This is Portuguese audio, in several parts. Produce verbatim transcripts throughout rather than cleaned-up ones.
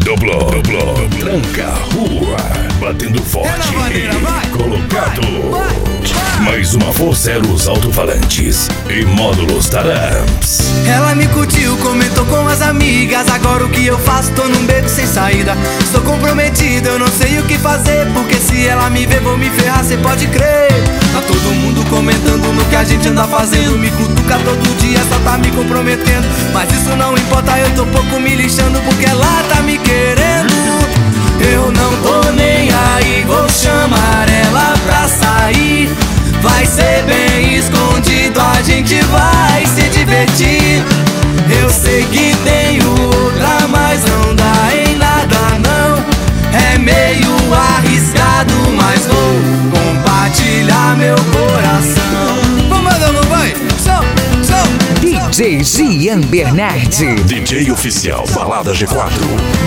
Doblou, doblou, tranca a rua, batendo forte, colocado. Mais uma força era os alto-falantes e módulos Taramps. Ela me curtiu, comentou com as amigas. Agora o que eu faço? Tô num beco sem saída. Estou comprometido, eu não sei o que fazer, porque se ela me ver, vou me ferrar, cê pode crer. Tá todo mundo comentando no que a gente anda fazendo. Me cutuca todo dia, só tá me comprometendo. Mas isso não importa, eu tô pouco me lixando, porque ela tá me querendo. Eu não tô nem aí, vou chamar ela pra sair. Vai ser bem escondido, a gente vai se divertir. Eu sei que tenho outra, mas não dá em nada não. É meio arriscado, mas vou compartilhar meu coração. Vamos mandar, não vai? Som, som, D J Gian Bernardi, D J oficial Balada G quatro.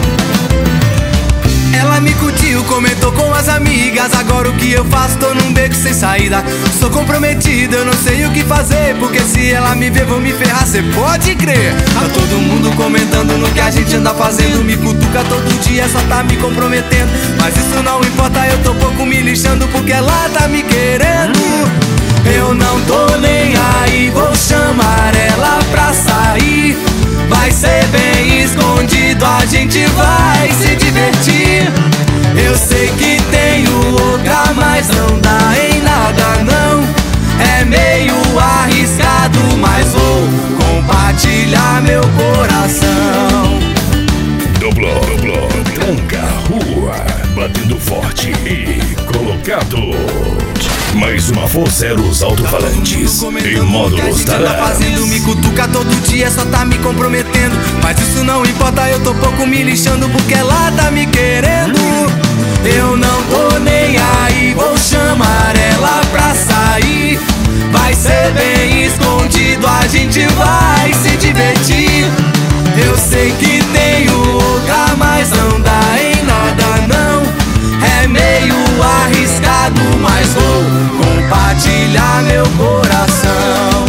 Ela me curtiu, comentou com as amigas. Agora o que eu faço? Tô num beco sem saída. Sou comprometido, eu não sei o que fazer, porque se ela me ver, vou me ferrar, cê pode crer. Tá todo mundo comentando no que a gente anda fazendo. Me cutuca todo dia, só tá me comprometendo. Mas isso não importa, eu tô pouco me lixando, porque ela tá me querendo. Eu não tô nem aí, vou chamar ela pra sair. Vai ser bem escondido, a gente vai se divertir. Eu sei que tenho outra, mas não dá em nada não. É meio arriscado, mas vou compartilhar meu coração. Doblou, doblou, tranca a rua, batendo forte e colocado. Mais uma força era os alto-falantes e módulos Taramps. Me cutuca todo dia, só tá me comprometendo. Mas isso não importa, eu tô pouco me lixando, porque ela tá me querendo. Eu não tô nem aí, vou chamar ela pra sair. Vai ser bem escondido, a gente vai se divertir. Eu sei que tenho outra, mas não dá em nada não. É meio arriscado, mas vou compartilhar meu coração.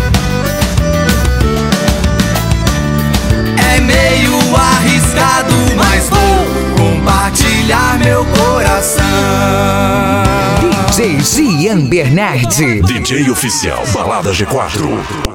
É meio arriscado, mas vou compartilhar meu coração. D J Gian Bernardi, D J oficial Balada G quatro.